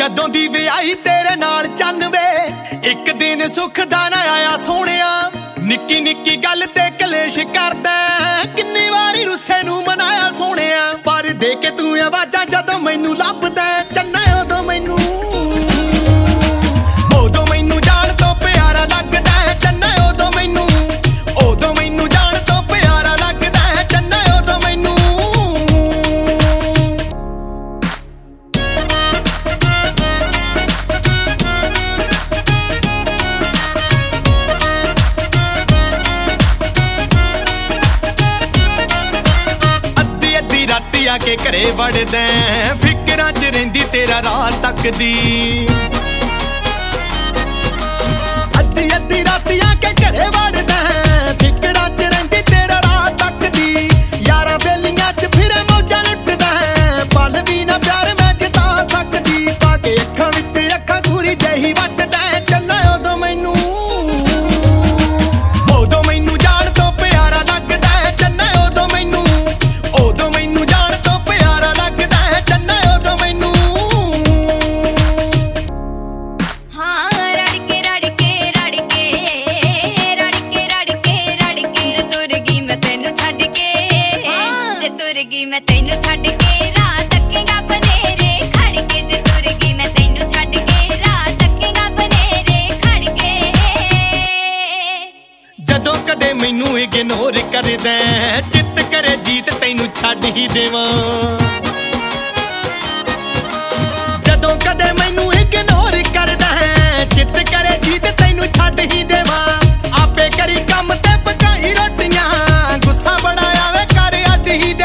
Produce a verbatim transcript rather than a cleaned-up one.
ਜਦੋਂ ਦੀ ਵਿਆਹੀ ਤੇਰੇ ਨਾਲ ਚੰਨ ਵੇ ਇੱਕ ਦਿਨ ਸੁੱਖ ਦਾ ਨਾ ਆਇਆ ਸੋਹਣਿਆ। ਨਿੱਕੀ ਨਿੱਕੀ ਗੱਲ ਤੇ ਕਲੇਸ਼ ਕਰਦਾ ਕਿੰਨੀ ਵਾਰੀ ਰੁੱਸੇ ਨੂੰ ਮਨਾਇਆ ਸੋਹਣਿਆ। ਪਰ ਦੇ ਕੇ ਤੂੰ ਆਵਾਜ਼ਾਂ ਜਦੋਂ ਮੈਨੂੰ ਲੱਭਦਾ ਚੰਨਾ ਉਦੋਂ ਮੈਨੂੰ ਉਦੋਂ ਮੈਨੂੰ ਜਾਣ ਤੋਂ ਪਿਆਰਾ ਲੱਗਦਾ ਚੰਨਾ ਉਦੋਂ ਮੈਨੂੰ ਉਦੋਂ ਮੈਨੂੰ ਜਾਣ ਤੋਂ ਪਿਆਰਾ ਲੱਗਦਾ ਚੰਨਾ ਉਦੋਂ ਮੈਨੂੰ। ਰਾਤੀ ਆ ਕੇ ਘਰੇ ਵੜਦਾ ਫਿਕਰਾਂ ਚ ਰਹਿੰਦੀ ਤੇਰਾ ਰਾਤ ਤੱਕ ਦੀ। ਅੱਧੀ ਅੱਧੀ ਰਾਤੀ ਆ ਕੇ ਘਰੇ ਵੜਦਾ ਫਿਕਰਾਂ ਚ ਰਹਿੰਦੀ ਤੇਰਾ ਰਾਤ ਤੱਕ ਦੀ। ਯਾਰਾਂ ਬੇਲੀਆਂ ਚ ਫਿਰੇ ਮੌਜਾਂ ਲੁੱਟਦਾ ਪਲ ਵੀ ਨਾ ਪਿਆਰ ਮੈਂ ਜਿਤਾ ਸਕਦੀ। ਪਾ ਕੇ ਅੱਖਾਂ ਵਿੱਚ ਅੱਖਾਂ ਘੂਰੀ ਜਿਹੀ ਵੱਟਦਾ ਚੰਨਾ ਉਦੋਂ ਮੈਨੂੰ ਉਦੋਂ ਮੈਨੂੰ ਜਾਣ ਤੋਂ ਪਿਆਰਾ ਲੱਗਦਾ ਚੰਨਾ ਉਦੋਂ ਮੈਨੂੰ ਉਦੋਂ ਮੈਨੂੰ ਜਾਣ ਤੋਂ ਪਿਆਰਾ ਲੱਗਦਾ ਚੰਨਾ ਉਦੋਂ ਮੈਨੂੰ। ਹਾਂ ਰੜ ਕੇ ਰੜ ਕੇ ਰੜ ਕੇ ਰੜ ਕੇ ਰੜ ਕੇ ਰੜ ਕੇ ਜੇ ਤੁਰ ਗਈ ਮੈਂ ਤੈਨੂੰ ਛੱਡ ਕੇ ਜੇ ਤੁਰ ਗਈ ਮੈਂ ਤੈਨੂੰ ਛੱਡ ਕੇ ਰਾਤ ਤੱਕੇਗਾ ਬਨੇਰੇ ਖੜ ਕੇ ਜੇ ਤੁਰ ਗਈ ਮੈਂ ਤੈਨੂੰ ਛੱਡ ਕੇ ਰਾਤ ਤੱਕੇਗਾ ਬਨੇਰੇ ਖੜ ਕੇ। ਜਦੋਂ ਕਦੇ ਮੈਨੂੰ ਇਗਨੋਰ ਕਰਦਾ ਚਿੱਤ ਕਰੇ ਜੀਤ ਤੈਨੂੰ ਛੱਡ ਹੀ ਦੇਵਾਂ। ਜਦੋਂ ਕਦੇ ਮੈਨੂੰ ਇਗਨੋਰ ਕਰਦਾ ਚਿੱਤ ਕਰੇ ਜੀਤ ਤੈਨੂੰ ਛੱਡ ਹੀ ਦੇਵਾਂ। ਆਪੇ ਕਰੀ ਕੰਮ ਤੇ ਪਕਾਈ ਰੋਟੀਆਂ ਗੁੱਸਾ ਬੜਾ ਆਵੇ ਕਰ ਅੱਡ ਹੀ